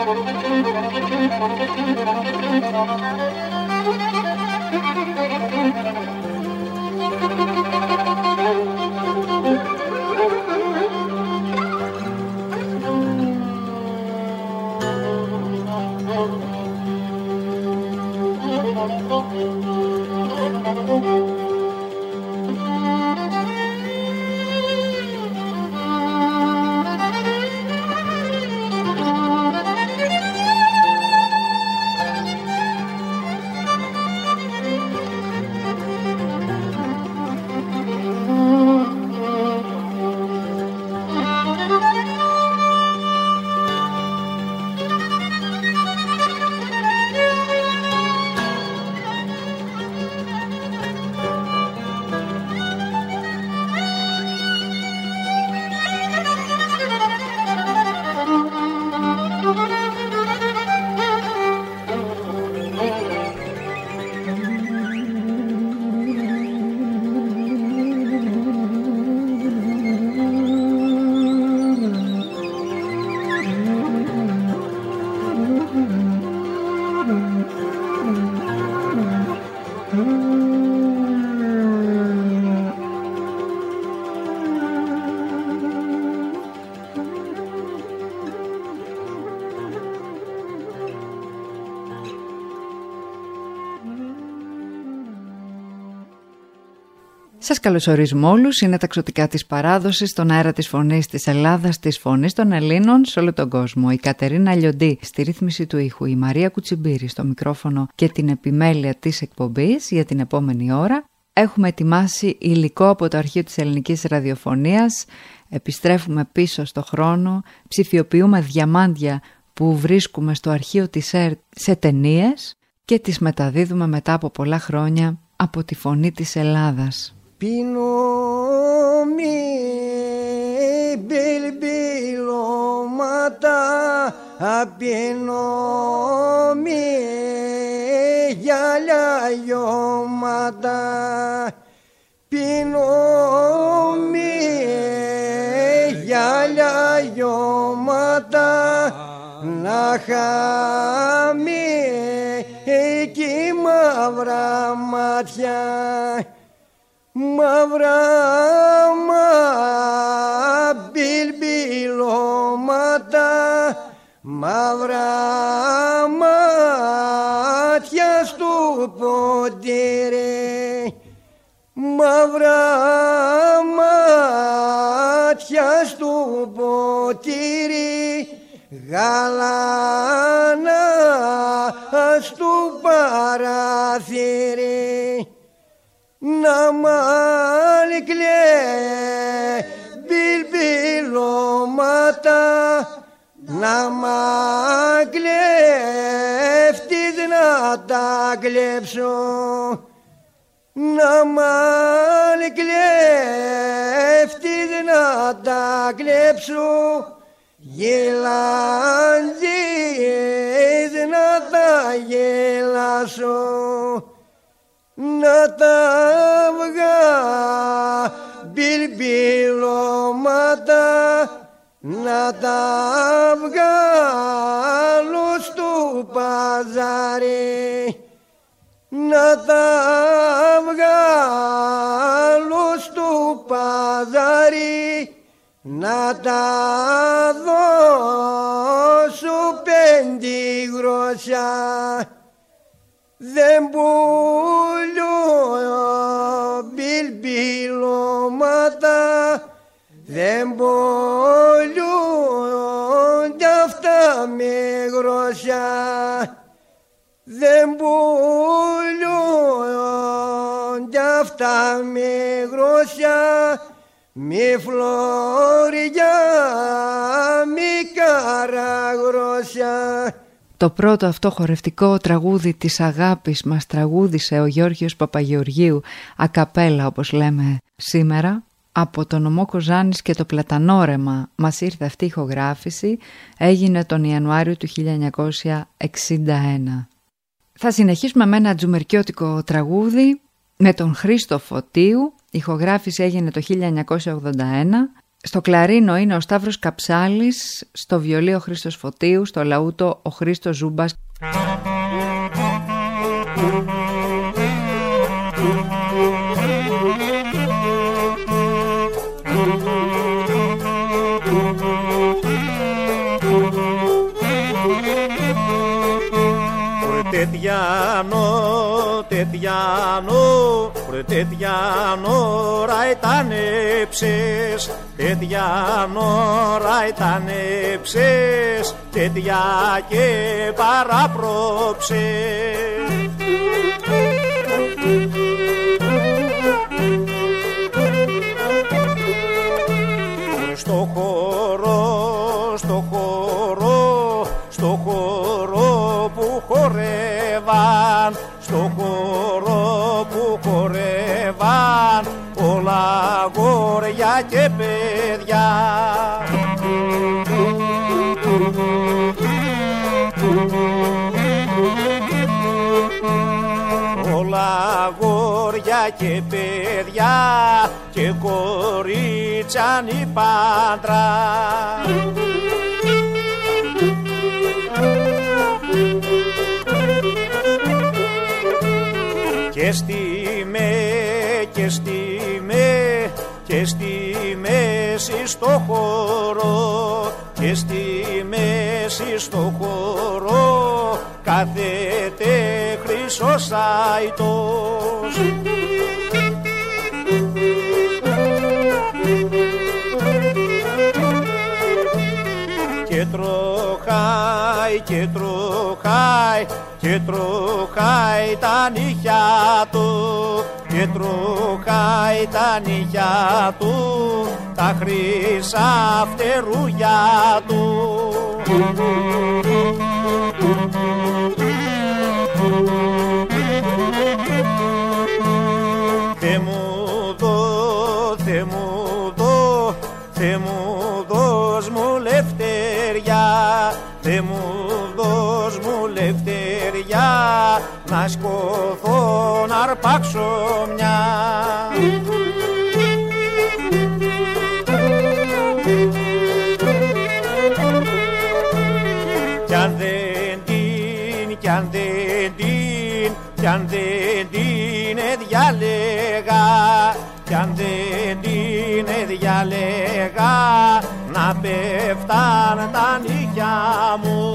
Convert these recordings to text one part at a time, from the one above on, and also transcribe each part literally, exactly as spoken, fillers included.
Σας καλωσορίζουμε όλους, είναι τα ξωτικά της παράδοσης, στον αέρα της φωνής της Ελλάδας, της φωνής των Ελλήνων σε όλο τον κόσμο. Η Κατερίνα Λιοντή στη ρύθμιση του ήχου, η Μαρία Κουτσιμπήρη στο μικρόφωνο και την επιμέλεια της εκπομπής. Για την επόμενη ώρα έχουμε ετοιμάσει υλικό από το αρχείο της ελληνικής ραδιοφωνίας, επιστρέφουμε πίσω στο χρόνο, ψηφιοποιούμε διαμάντια που βρίσκουμε στο αρχείο της ΕΡΤ σε ταινίες και τις μεταδίδουμε μετά από πολλά χρόνια από τη φωνή της Ελλάδας. Πίνω μη μπιλμπιλώματα, πίνω μη γυαλιώματα, πίνω μη γυαλιώματα, να χαμεί εκεί μαύρα μάτια. Μαύρα μα μπιλμπιλώματα, μαύρα μάτια στου ποτήρι, μαύρα μάτια στου ποτήρι, γαλάνα στου παραθύρι. Να μάλει κλαίε μπιλμπιλώματα, να μ' κλέφτεις να τα κλέψω, να μάλει κλέφτεις να τα κλέψω, γελάντζεις να τα γελάσω. Να τα βγα μπιλμπιλώματα, να τα βγάλω στο παζάρι, να τα βγάλω στο παζάρι, να τα δώσω πέντε γρόσια. Δεν πουλώ μπιλμπιλώματα, δεν πουλώ κι αυτά με γρόσια, δεν πουλώ κι αυτά με γρόσια, μη φλωριά, μη καραγρόσια. Το πρώτο αυτό χορευτικό τραγούδι της αγάπης μας τραγούδισε ο Γιώργος Παπαγεωργίου, ακαπέλα όπως λέμε σήμερα, από τον Ομό Κοζάνης και το Πλατανόρεμα. Μας ήρθε αυτή η ηχογράφηση, έγινε τον Ιανουάριο του χίλια εννιακόσια εξήντα ένα. Θα συνεχίσουμε με ένα τζουμερκιώτικο τραγούδι με τον Χρήστο Φωτίου. Η ηχογράφηση έγινε το χίλια εννιακόσια ογδόντα ένα. Στο κλαρίνο είναι ο Σταύρος Καψάλης, στο βιολί ο Χρήστος Φωτίου, στο λαούτο ο Χρήστος Ζούμπας. Τετιάνο, Τετιάνο, βρε Τετιάνο, ραϊτανέψες, Τετιάνο, ραϊτανέψες, Τετιά και παραπρόψες. Στο χώρο, στο χώρο, στο χώρο που χορεύαν, στο χώρο που χορεύαν όλα αγόρια και παιδιά. Όλα αγόρια και παιδιά και κορίτσιανοι πάντρα. Και στη με, και στη με, και στη μέση στο χώρο, και στη μέση στο χώρο κάθεται Χρυσός Άητος. Και τροχάει, και τροχάει, και τροχάει τα νύχια του, και τροχάει τα νύχια του, τα χρυσά φτερούγια του. Θε μου δω, θε μου δω, θε μου δώσ' μου λευτεριά, θε μου δώσ' μου λευτεριά, να σκοθώ να αρπάξω μια. Κι αν δεν την, κι αν δεν την, κι αν δεν την διάλεγα, κι αν δεν την διάλεγα, να πέφταν τα νύχια μου.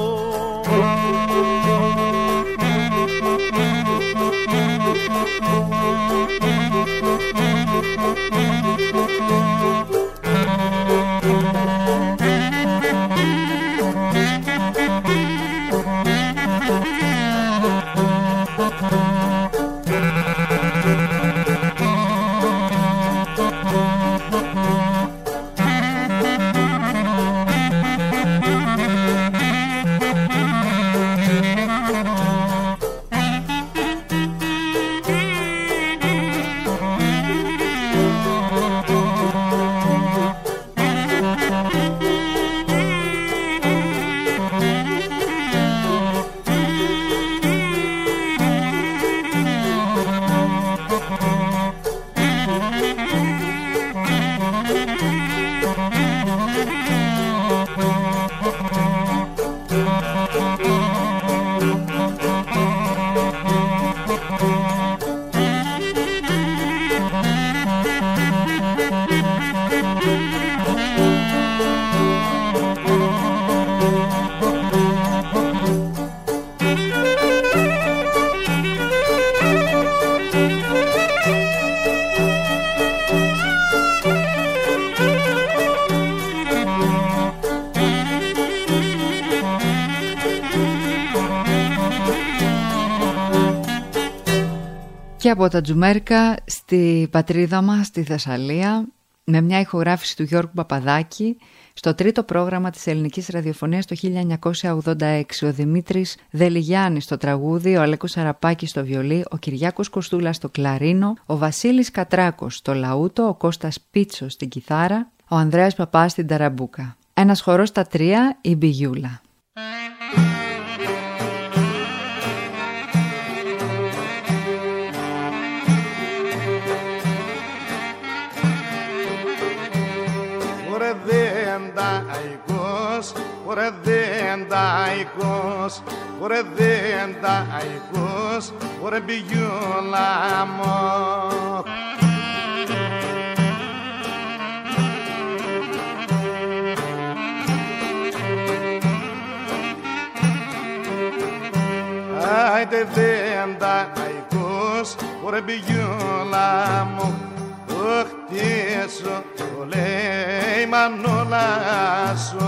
Και από τα Τζουμέρκα στη πατρίδα μας, στη Θεσσαλία, με μια ηχογράφηση του Γιώργου Παπαδάκη, στο τρίτο πρόγραμμα της ελληνικής ραδιοφωνίας το χίλια εννιακόσια ογδόντα έξι. Ο Δημήτρης Δελιγιάννης στο τραγούδι, ο Αλέκος Αραπάκης στο βιολί, ο Κυριάκος Κοστούλας στο κλαρίνο, ο Βασίλης Κατράκος στο λαούτο, ο Κώστας Πίτσος στην κιθάρα, ο Ανδρέας Παπάς στην ταραμπούκα. Ένας χορός στα τρία, η Μπιγιούλα. ακούς, ωρε δεν τα ακούς, ωρε πηγιούλα μου. Άιντε δεν τα ακούς, ωρε πηγιούλα μου. Χτίσω το λέει η μανούλα σου.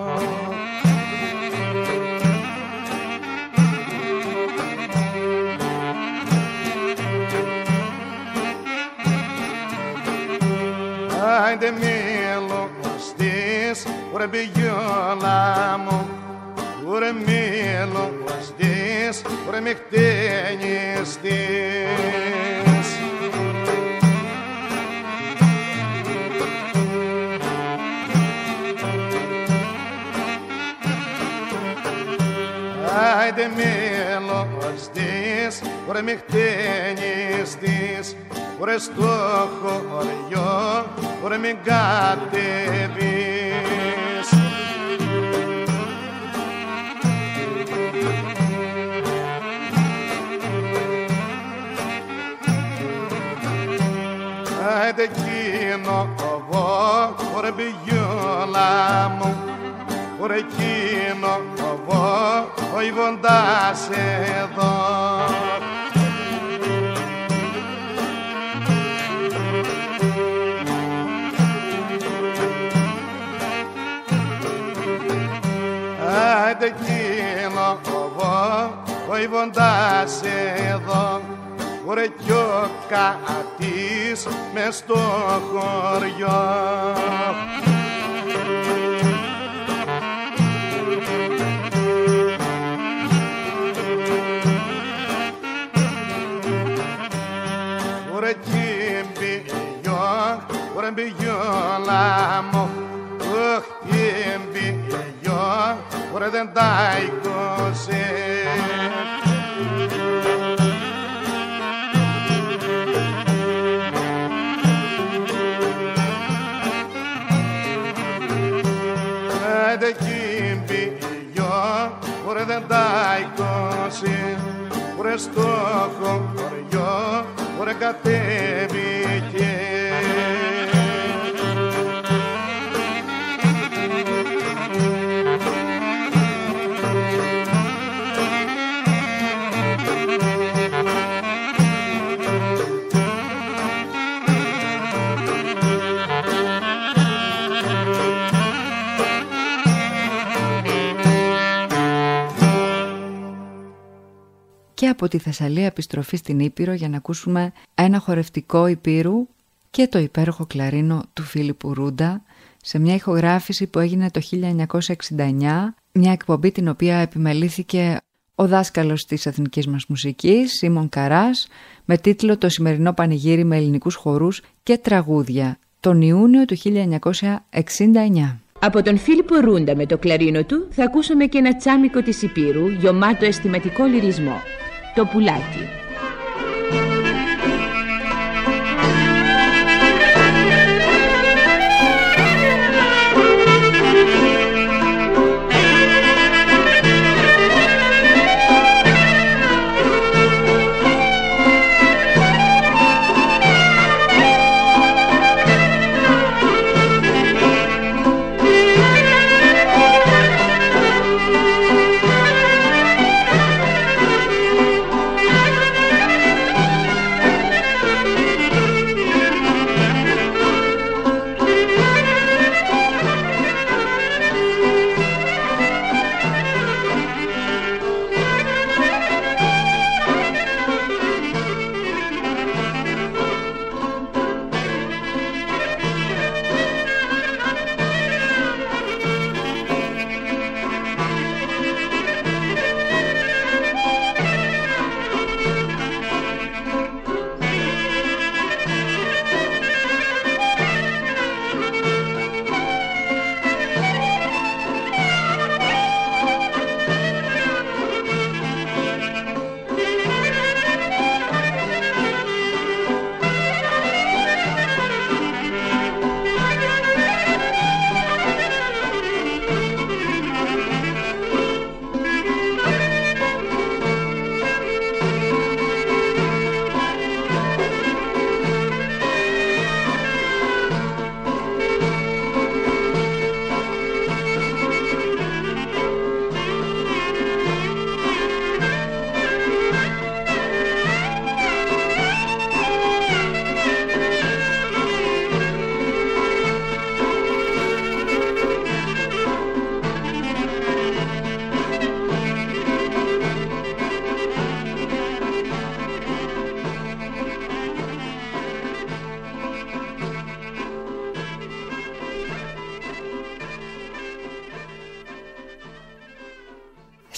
Άιντε μιλωστής, ωρε πηγιούλα μου. Ωρε μιλωστής, ωρε μη χτένιστής. Άιντε μιλωστής, ωρε μη χτένιστής, ωρε στο χωριό, ωρε μην κατεβείς. Άιντε εκείνο εγώ, ωρε πηγιούλα μου, ωρε εκείνο εγώ, ο Ιβοντάς εδώ. Άιντε εκείνο εγώ, ο Ιβοντάς εδώ. Ωρε κι ο κατής μες στο χωριό. Ωρε κιμπιγιό, ωρε μπιγιόλα μου. Ωχ κιμπιγιό, ωρε δεν τα είκοσι. Άιντε κιμπιγιό, ωρε δεν τα είκοσι. Ωρε στο χωριό, ωρε κατέβηκε. Και από τη Θεσσαλία επιστροφή στην Ήπειρο για να ακούσουμε ένα χορευτικό Υπήρου και το υπέροχο κλαρίνο του Φίλιππου Ρούντα σε μια ηχογράφηση που έγινε το χίλια εννιακόσια εξήντα εννιά, μια εκπομπή την οποία επιμελήθηκε ο δάσκαλος της εθνικής μας μουσικής, Σίμων Καράς, με τίτλο «Το σημερινό πανηγύρι με ελληνικούς χορούς και τραγούδια», τον Ιούνιο του χίλια εννιακόσια εξήντα εννιά. Από τον Φίλιππο Ρούντα με το κλαρίνο του θα ακούσουμε και ένα τσάμικο της Υπήρου γεμάτο αισθηματικό λυρισμό, το Πουλάκι. Thank you.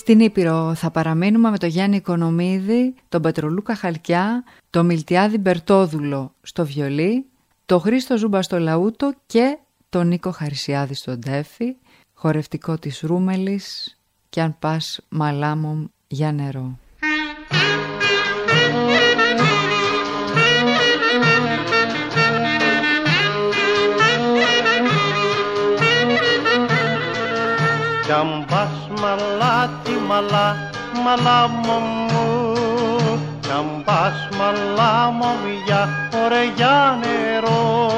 Στην Ήπειρο θα παραμείνουμε με το Γιάννη Οικονομίδη, τον Πετρολούκα Χαλκιά, το Μιλτιάδη Μπερτόδουλο στο βιολί, το Χρήστο Ζούμπα στο λαούτο και τον Νίκο Χαρισιάδη στο ντέφι, χορευτικό της Ρούμελης «Κι αν πας μαλάμωμ για νερό». Κι αν πας μαλάτι μαλά, μαλάμω μου, κι αν πας μαλάμω για ωραία νερό.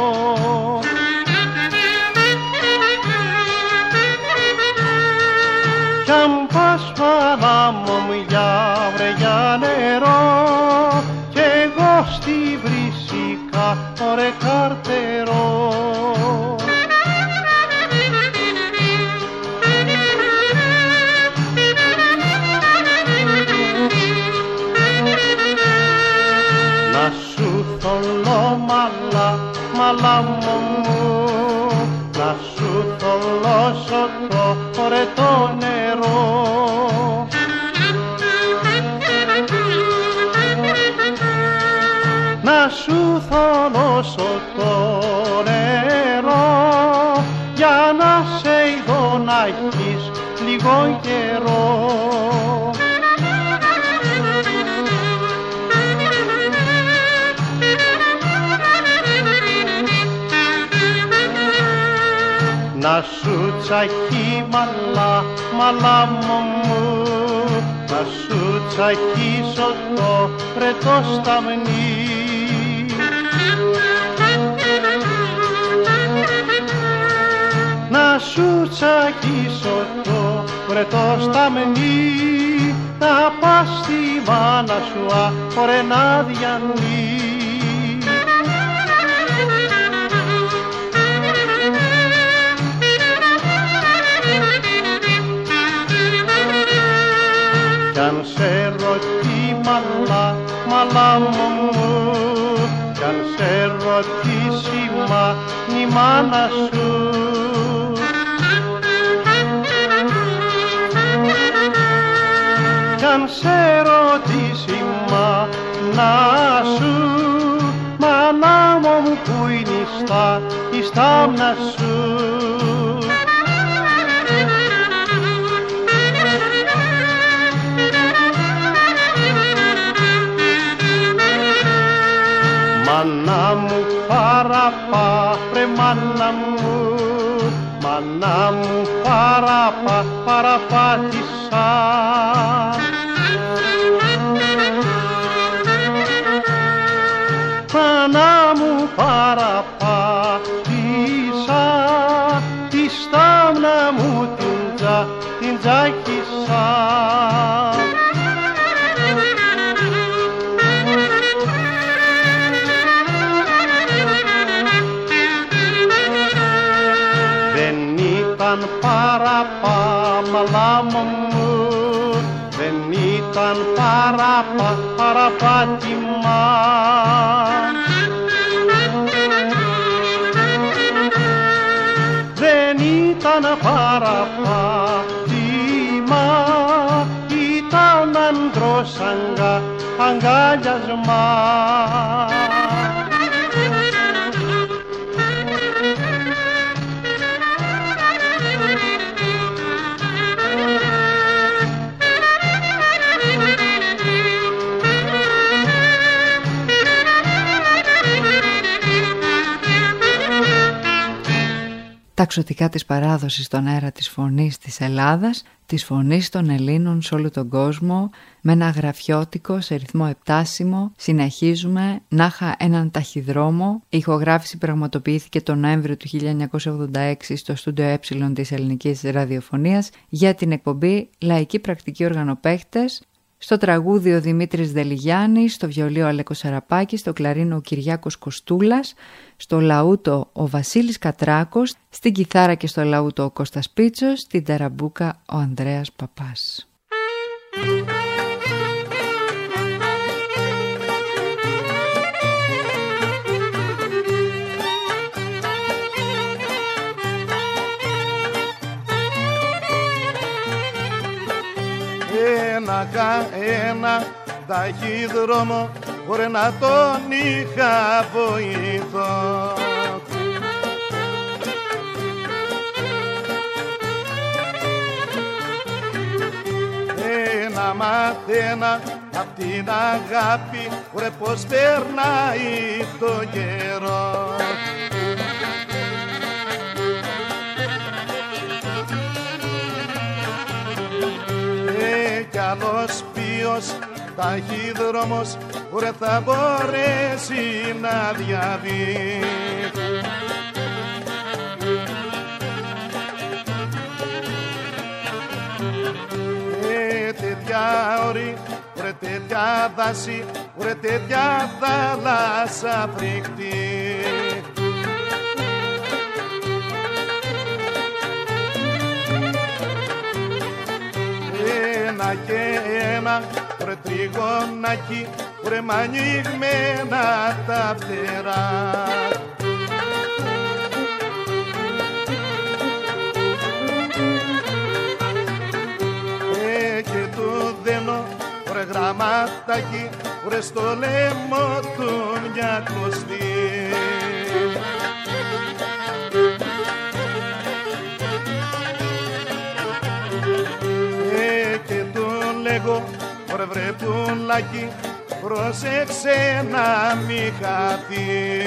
Κι αν πας μαλάμω για ωραία νερό, κι εγώ στη βρύσικα ωραία καρτερό. Να σου θολώ μαλά, μαλάμω μου, να σου θολώσω το χορετό νερό. Να σου θολώσω το νερό, για να σε ειδώ να έχεις λίγο καιρό. Να σου τσακί μαλά, μαλάμω μου, να σου τσακίσω το πρετό σταμνί. Να σου τσακίσω το πρετό σταμνί, να πας στη μάνα σου αφορέ να διανύει. Κι αν σε ρωτεί μαλά, μαλάμω μου, κι αν σε ρωτήσει μα η μάνα σου, κι αν σε ρωτήσει μάνα σου, μαλάμω μου που είναι στα, η στάμνα σου. Μάνα μου παραπά, βρε μάνα μου, μάνα μου παραπά, παραπάτησα. Μάνα μου παραπάτησα, τη στάμνα μου την, τζα, την τζάκισα. Παραπά, μαλάμω μου, δεν ήταν παραπά, παραπάτημα. Δεν ήταν παραπάτημα, ήταν άντρος αγκα, αγκαλιασμά. Τα ξωτικά της παράδοσης στον αέρα της φωνής της Ελλάδας, της φωνής των Ελλήνων σε όλο τον κόσμο, με ένα γραφιότικο σε ρυθμό επτάσιμο. Συνεχίζουμε να είχα έναν ταχυδρόμο. Η ηχογράφηση πραγματοποιήθηκε τον Νοέμβριο του χίλια εννιακόσια ογδόντα έξι στο στούντιο Ε της Ελληνικής Ραδιοφωνίας για την εκπομπή Λαϊκή Πρακτική Οργανοπαίχτες. Στο τραγούδι ο Δημήτρης Δελιγιάννης, στο βιολί ο Αλέκος Σαραπάκης, στο κλαρίνο ο Κυριάκος Κοστούλας, στο λαούτο ο Βασίλης Κατράκος, στην κιθάρα και στο λαούτο ο Κώστας Πίτσος, στην ταραμπούκα ο Ανδρέας Παπάς. ένα ένα ταχύδρομο μπορεί να τον είχα βοηθώ. Ένα μαθαίνα απ' την αγάπη, ρε πως περνάει το καιρό. Ε, κι άλλος ποιος ταχύδρομος, ρε θα μπορέσει να διαβεί. Τέτοια όρη, ρε τέτοια δάση, ρε τέτοια θάλασσα φρικτή. Ένα και ένα, ρε τριγωνάκι, ρε μ' ανοιγμένα τα φτερά. Ρε γραμματάκι, ρε στο λαιμό του μια κλωστή. Ε, και του λέγω, ρε βρε πουλάκι, πρόσεξε να μη χαθεί.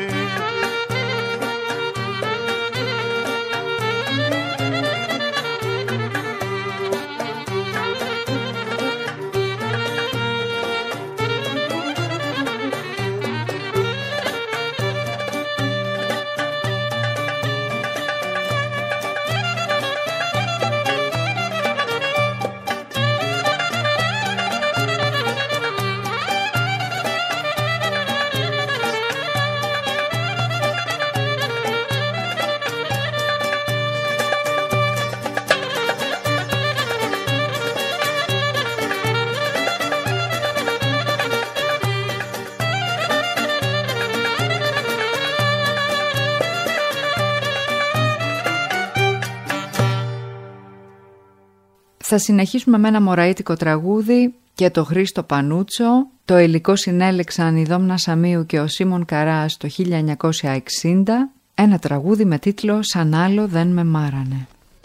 Θα συνεχίσουμε με ένα μωραΐτικο τραγούδι και το Χρήστο Πανούτσο. Το υλικό συνέλεξαν η Δόμνα Σαμίου και ο Σίμων Καράς το χίλια εννιακόσια εξήντα. Ένα τραγούδι με τίτλο «Σαν άλλο δεν με μάρανε».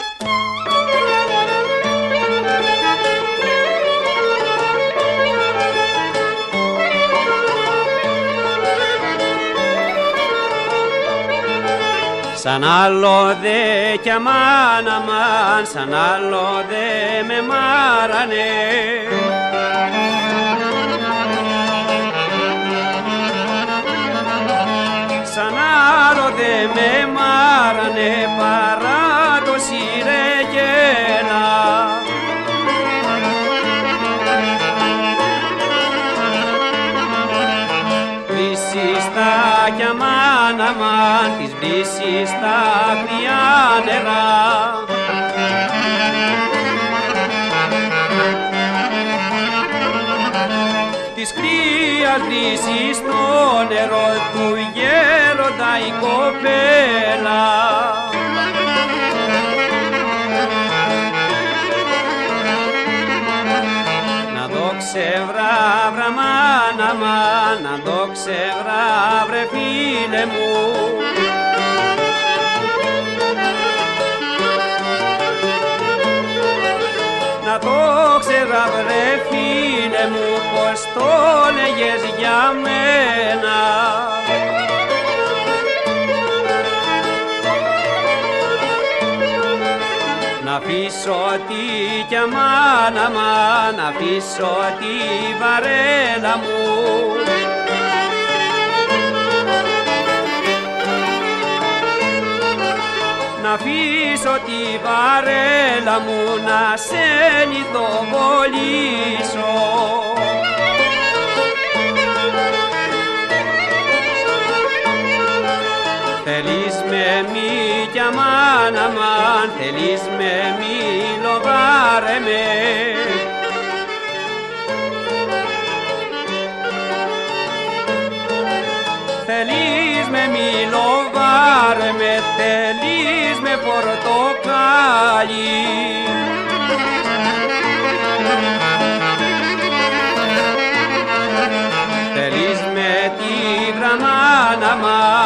Σαν άλλο δε κι αμάν αμάν, σαν άλλο δε με μάρανε. Σαν άλλο δε με μάρανε παρά το σιρεγέλα. Βυσίστα κι αμάν αμάν, της βύσης στα αγριά νερά. Της κρύας βύσης στο νερό του γέροντα η κοπέλα. Να δω ξεβράβρα μάνα μάνα, να δω ξεβράβρε φίλε μου. Να το ξέρα βρε φίλε μου πως το λέγες για μένα. Να αφήσω τη κι αμάν αμάν, να αφήσω τη βαρέλα μου. Να αφήσω τη βαρέλα μου να σε λιθοβολήσω. Θέλεις με μη κι αμάν αμάν, θέλεις με μη λοβάρε με. Θέλεις με μη λοβάρε με, θέλεις με πορτοκάλι.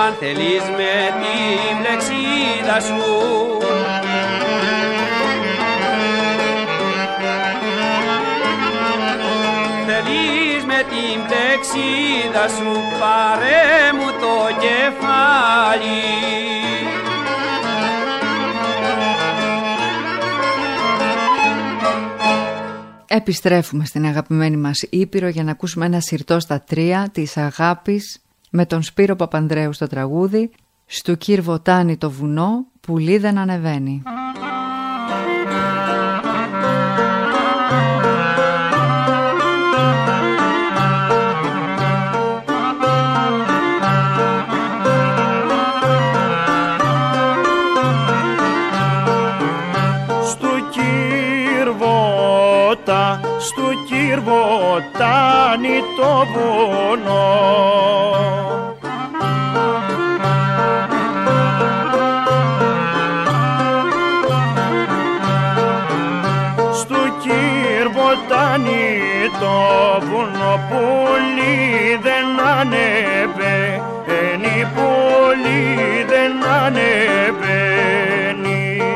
αν θέλεις με την πλεξίδα σου. Θέλεις με την πλεξίδα σου, πάρε μου το κεφάλι. Επιστρέφουμε στην αγαπημένη μας Ήπειρο για να ακούσουμε ένα συρτό στα τρία της αγάπης με τον Σπύρο Παπανδρέου στο τραγούδι «Στου κύρ βοτάνει το βουνό, πουλί δεν ανεβαίνει». Στου κύρ βοτάνει το βουνό, στου κύρ βοτάνει το βουνό, πουλί δεν ανεβαίνει, πουλί δεν ανεβαίνει.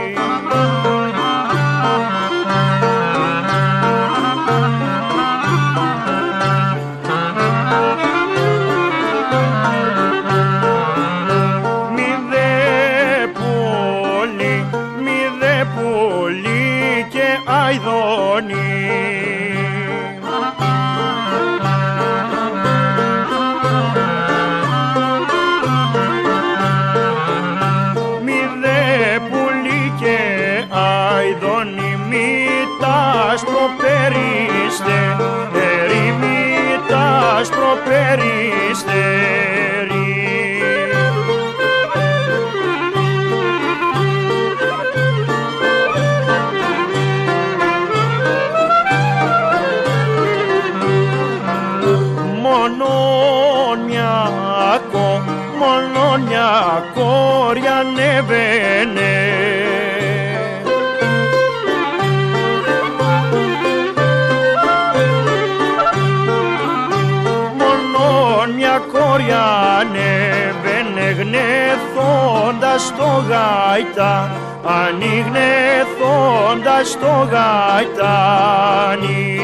Περιστέρι. Μονονιακό, μονονιακό ανεβαίνε, κόρια ανέβαινε γνεθώντας το γάιτα, ανιγνεθώντας το γαϊτάνι.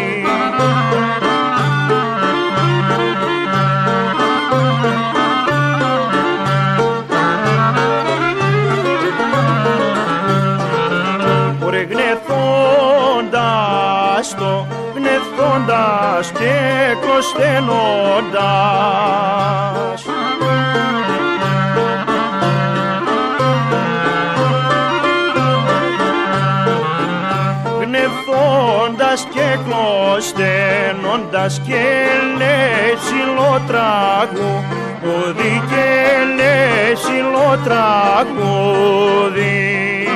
Ωρε γνεθώντας το, γνεθώντας και κλωστενώντας, γνεθώντας και κλωστενώντας και λέει ψηλό τραγούδι, και λέει ψηλό τραγούδι.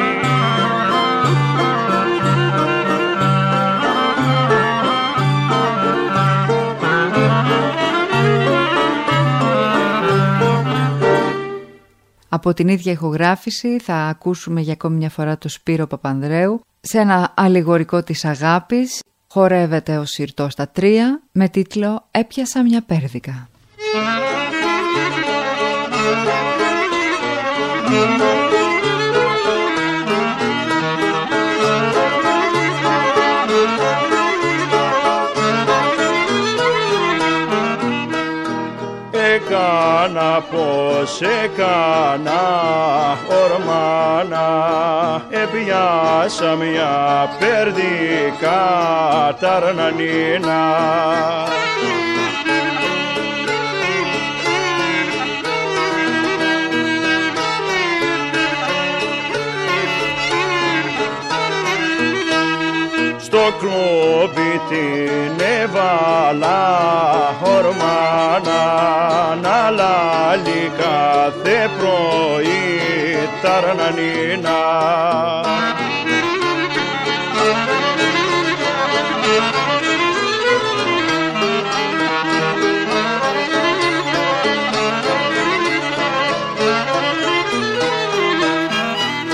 Από την ίδια ηχογράφηση θα ακούσουμε για ακόμη μια φορά το Σπύρο Παπανδρέου σε ένα αλληγορικό της αγάπης. Χορεύεται ο συρτός στα τρία με τίτλο «Έπιασα μια πέρδικα». Έκανα πως έκανα ορμάνα, έπιασα μια πέρδικα ταρνανίνα. Στο κλόμπι την έβαλα ορμάνα, να λάλει κάθε πρωί ταρνανίνα.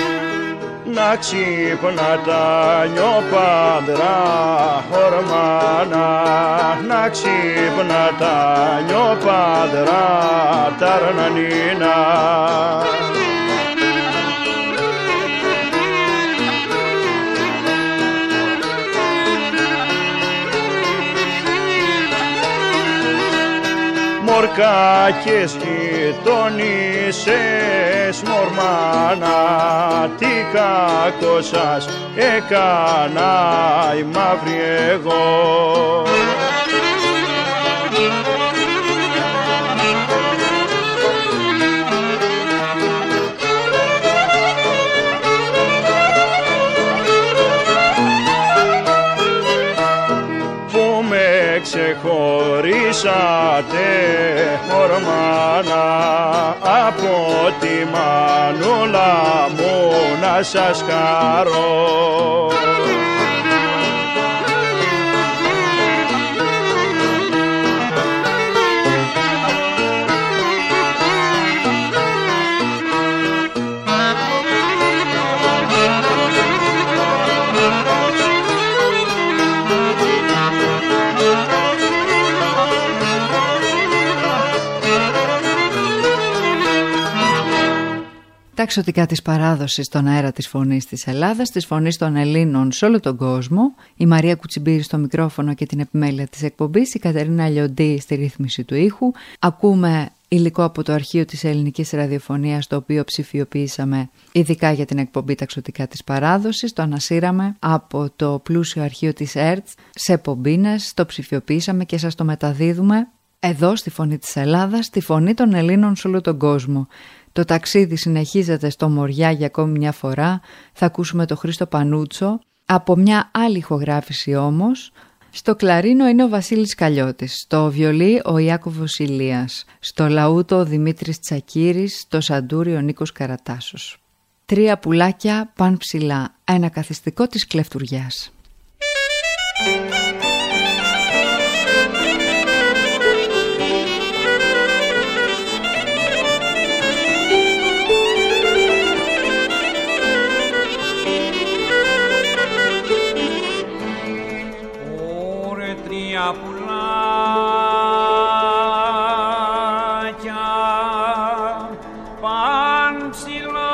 Να ξύπνα τα νιώπαντρα ορμάνα, να ξύπνα τα νιωπαδρά τα ρανανίνα. Μορκάκες γειτονίσες μορμάνα, τι κακό σας έκανα η μαύρη εγώ. Ξεχωρίσατε ορμάνα από τη μανούλα μου να σας χαρώ. Τα εξωτικά της παράδοσης στον αέρα της φωνής της Ελλάδας, της φωνής των Ελλήνων σε όλο τον κόσμο. Η Μαρία Κουτσιμπήρη στο μικρόφωνο και την επιμέλεια της εκπομπής, η Κατερίνα Λιοντή στη ρύθμιση του ήχου. Ακούμε υλικό από το αρχείο της ελληνικής ραδιοφωνίας, το οποίο ψηφιοποιήσαμε ειδικά για την εκπομπή Τα εξωτικά της παράδοσης. Το ανασύραμε από το πλούσιο αρχείο της ΕΡΤΣ σε πομπίνες, το ψηφιοποιήσαμε και σας το μεταδίδουμε εδώ στη φωνή της Ελλάδας, στη φωνή των Ελλήνων σε όλο τον κόσμο. Το ταξίδι συνεχίζεται στο Μοριά για ακόμη μια φορά. Θα ακούσουμε το Χρήστο Πανούτσο. Από μια άλλη ηχογράφηση όμως. Στο κλαρίνο είναι ο Βασίλης Καλλιώτης. Στο βιολί ο Ιάκωβος Ηλίας. Στο λαούτο ο Δημήτρης Τσακύρης. Στο σαντούρι ο Νίκος Καρατάσος. Τρία πουλάκια παν ψηλά. Ένα καθιστικό της κλεφτουριάς. Πουλάκια παν ψηλά,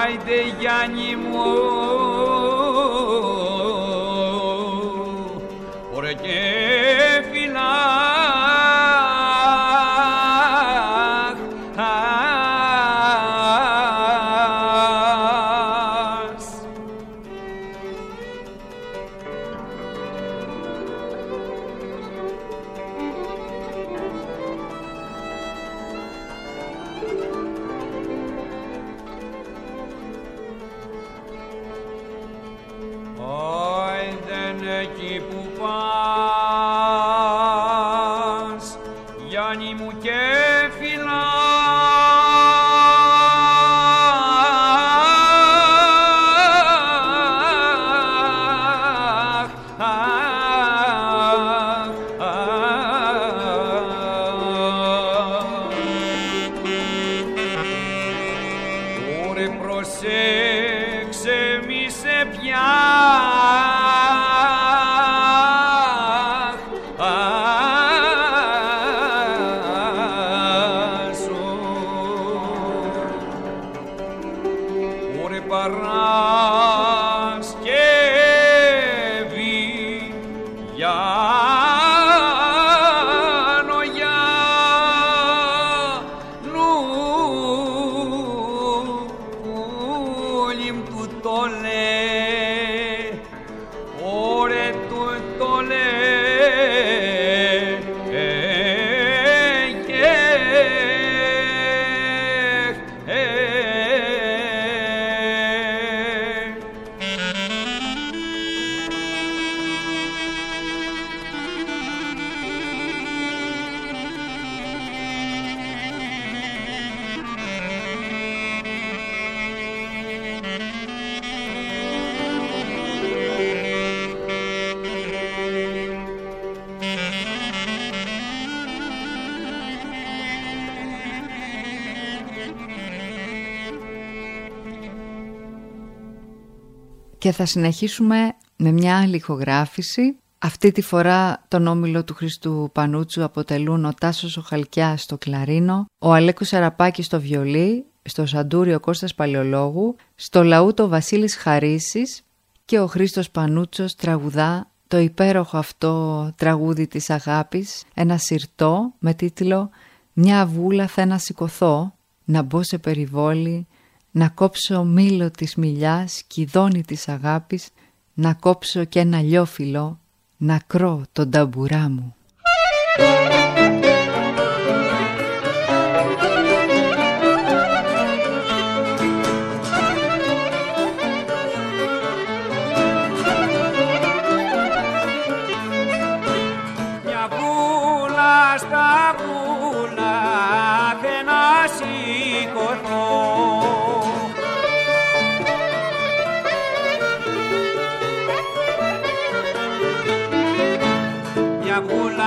άιντε Γιάννη μου, ωραία και φιλά. Εκεί που πας, Γιάννη μου και φιλά. Ωρε προσέξε μη σε πιάσω. Ωρε Παρασκευή Γιάννο Γιάννουλη μου του το λέει, ωρε του το λέει, Και θα συνεχίσουμε με μια άλλη ηχογράφηση. Αυτή τη φορά τον όμιλο του Χριστού Πανούτσου αποτελούν ο Τάσος ο Χαλκιάς στο κλαρίνο, ο Αλέκος Αραπάκης στο βιολί, στο σαντούρι ο Κώστας Παλαιολόγου, στο λαούτο ο Βασίλης Χαρίσης και ο Χρήστος Πανούτσος τραγουδά το υπέροχο αυτό τραγούδι της αγάπης, ένα συρτό με τίτλο «Μια αβούλα θα να σηκωθώ, να μπω σε περιβόλι, να κόψω μήλο της μιλιάς, κηδόνι της αγάπης, να κόψω και ένα λιόφυλλο, να κρώ τον ταμπουρά μου». Μια βούλα στα βούλα και να σηκωθώ, μια βούλα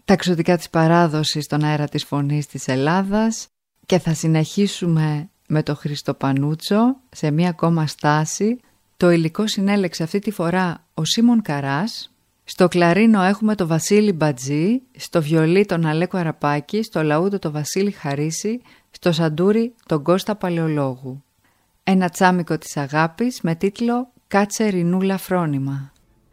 τα εξωτικά της παράδοσης στον αέρα της φωνής της Ελλάδας και θα συνεχίσουμε με το Χρήστο Πανούτσο σε μία ακόμα στάση. Το υλικό συνέλεξε αυτή τη φορά ο Σίμων Καράς. Στο κλαρίνο έχουμε το Βασίλη Μπατζή, στο βιολί τον Αλέκο Αραπάκη, στο λαούδο το Βασίλη Χαρίση, στο σαντούρι τον Κώστα Παλαιολόγου. Ένα τσάμικο της αγάπης με τίτλο «Κάτσε Ρινούλα φρόνημα».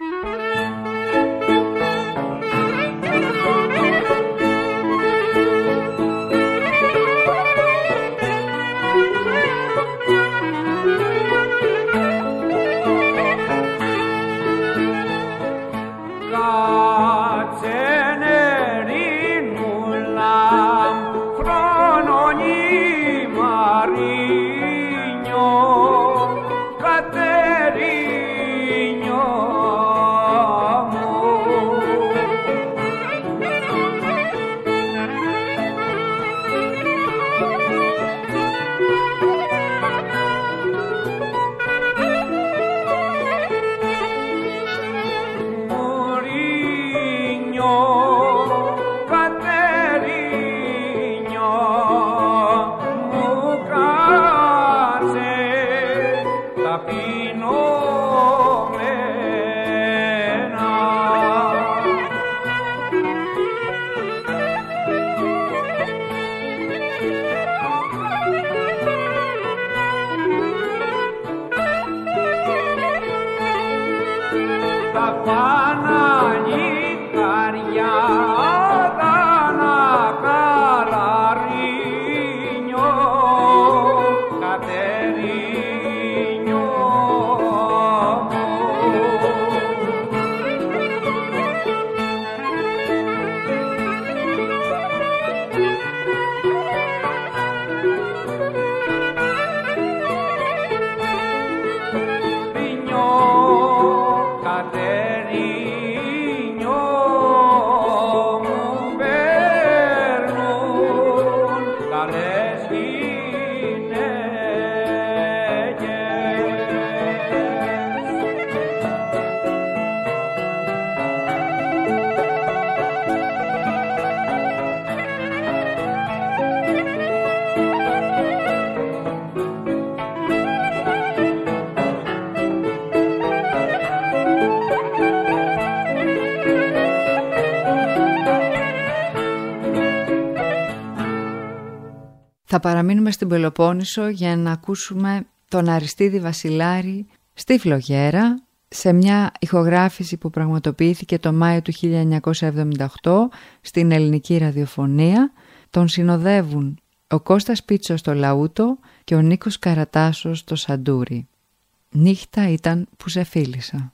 Θα παραμείνουμε στην Πελοπόννησο για να ακούσουμε τον Αριστίδη Βασιλάρη στη Φλογέρα σε μια ηχογράφηση που πραγματοποιήθηκε το Μάιο του χίλια εννιακόσια εβδομήντα οκτώ στην ελληνική ραδιοφωνία. Τον συνοδεύουν ο Κώστας Πίτσος στο λαούτο και ο Νίκος Καρατάσος στο σαντούρι. Νύχτα ήταν που σε φίλησα.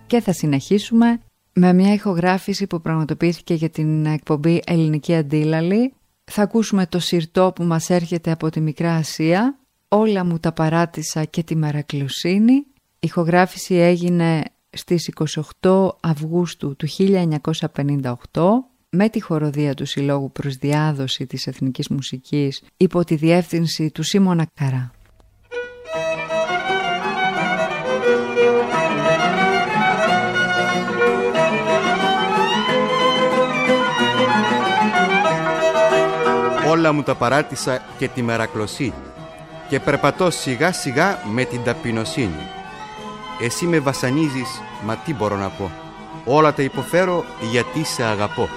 και θα συνεχίσουμε με μια ηχογράφηση που πραγματοποιήθηκε για την εκπομπή Ελληνική Αντίλαλη. Θα ακούσουμε το συρτό που μας έρχεται από τη Μικρά Ασία, όλα μου τα παράτησα και τη μερακλοσύνη. Η ηχογράφηση έγινε στις είκοσι οκτώ Αυγούστου του χίλια εννιακόσια πενήντα οκτώ με τη χοροδία του Συλλόγου προς Διάδοση της Εθνικής Μουσικής υπό τη διεύθυνση του Σίμωνα Καρά. Όλα μου τα παράτησα και τη μερακλοσύνη και περπατώ σιγά σιγά με την ταπεινοσύνη. Εσύ με βασανίζεις, μα τι μπορώ να πω, όλα τα υποφέρω γιατί σε αγαπώ.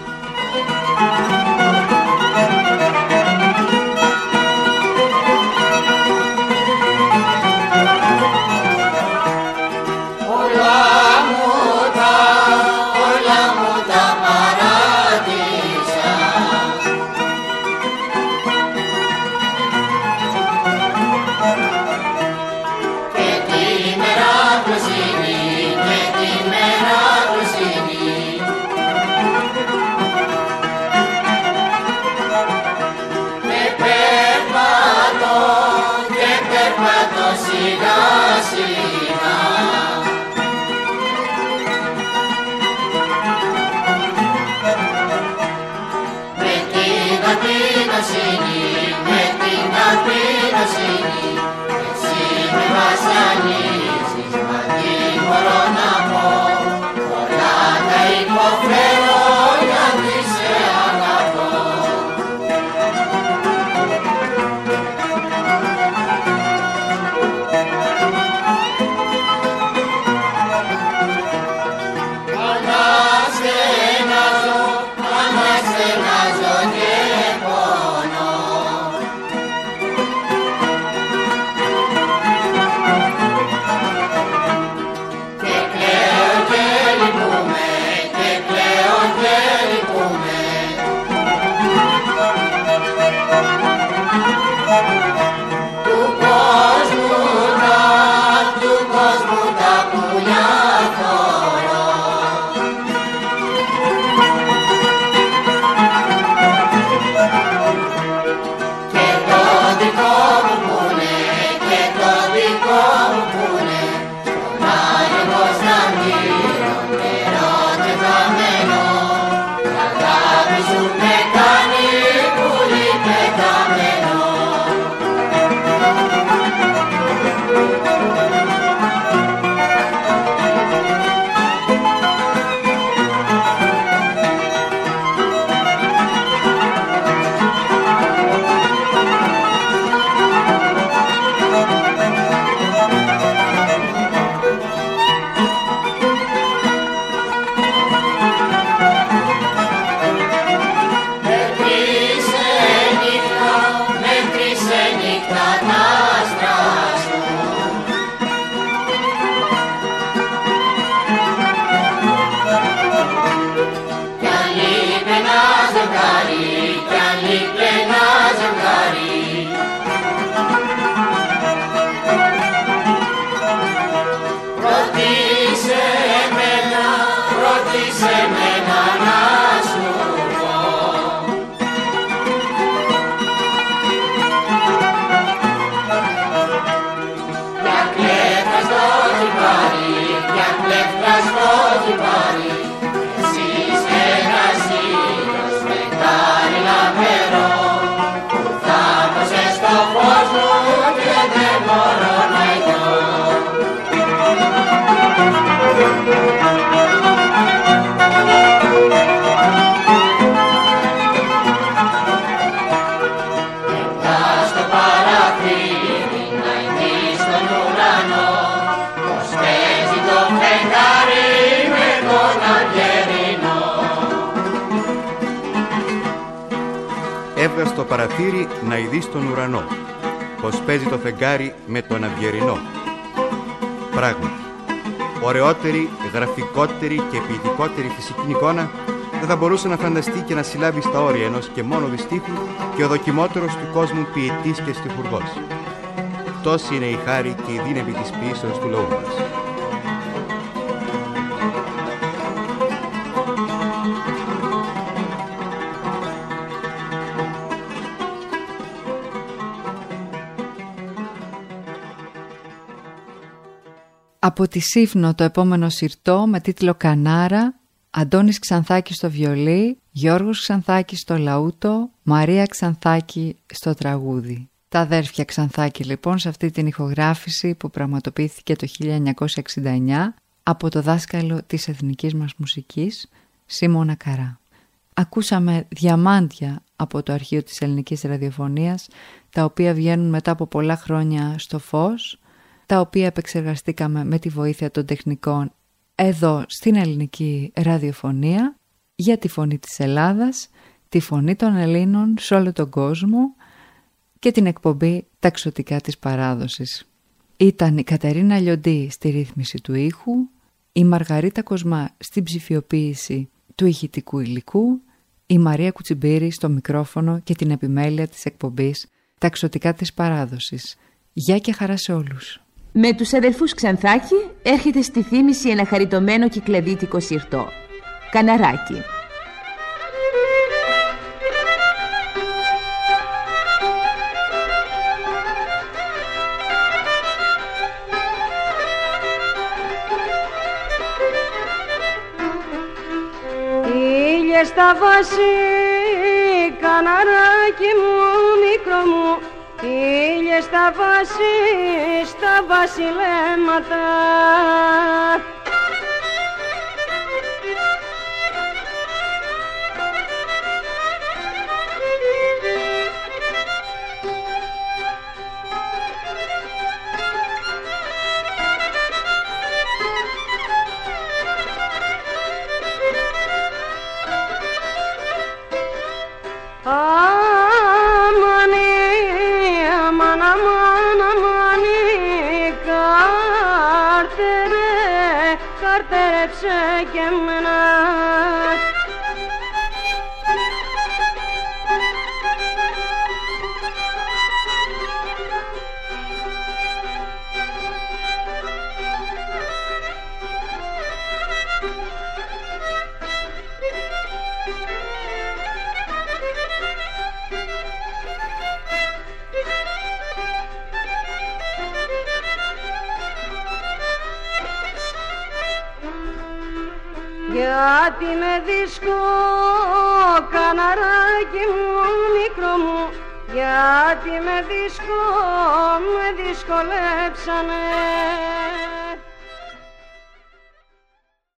Έβγα στο παραθύρι να ειδείς τον ουρανό, πως παίζει το φεγγάρι με τον αυγερινό. Πράγματι, ωραιότερη, γραφικότερη και ποιητικότερη φυσική εικόνα δεν θα μπορούσε να φανταστεί και να συλλάβει στα όρια ενός και μόνο δυστύχου και ο δοκιμότερος του κόσμου ποιητής και στιχουργός. Τόση είναι η χάρη και η δύναμη της ποιήσεως του λαού μας. Από τη Σύφνο το επόμενο συρτό με τίτλο Κανάρα, Αντώνης Ξανθάκης στο βιολί, Γιώργος Ξανθάκης στο λαούτο, Μαρία Ξανθάκη στο τραγούδι. Τα αδέρφια Ξανθάκη λοιπόν σε αυτή την ηχογράφηση που πραγματοποιήθηκε το χίλια εννιακόσια εξήντα εννιά από το δάσκαλο της εθνικής μας μουσικής, Σίμωνα Καρά. Ακούσαμε διαμάντια από το αρχείο της ελληνικής ραδιοφωνίας, τα οποία βγαίνουν μετά από πολλά χρόνια στο φως, τα οποία επεξεργαστήκαμε με τη βοήθεια των τεχνικών εδώ στην ελληνική ραδιοφωνία για τη φωνή της Ελλάδας, τη φωνή των Ελλήνων σε όλο τον κόσμο και την εκπομπή Τα Ξωτικά της Παράδοσης. Ήταν η Κατερίνα Λιοντή στη ρύθμιση του ήχου, η Μαργαρίτα Κοσμά στην ψηφιοποίηση του ηχητικού υλικού, η Μαρία Κουτσιμπήρη στο μικρόφωνο και την επιμέλεια της εκπομπής Τα Ξωτικά της Παράδοσης. Γεια και χαρά σε όλους. Με τους αδελφούς Ξανθάκη έρχεται στη θύμηση ένα χαριτωμένο κυκλαδίτικο συρτό. Καναράκι. Ήλιε στα βάση, καναράκι μου μικρό μου, ήλιε στα βάση, στα βασιλέματα. Καρτέρεψε και εμένα. Γιατί με δύσκολο, καναράκι μου μικρό μου, γιατί με δύσκολο, με δυσκολέψανε.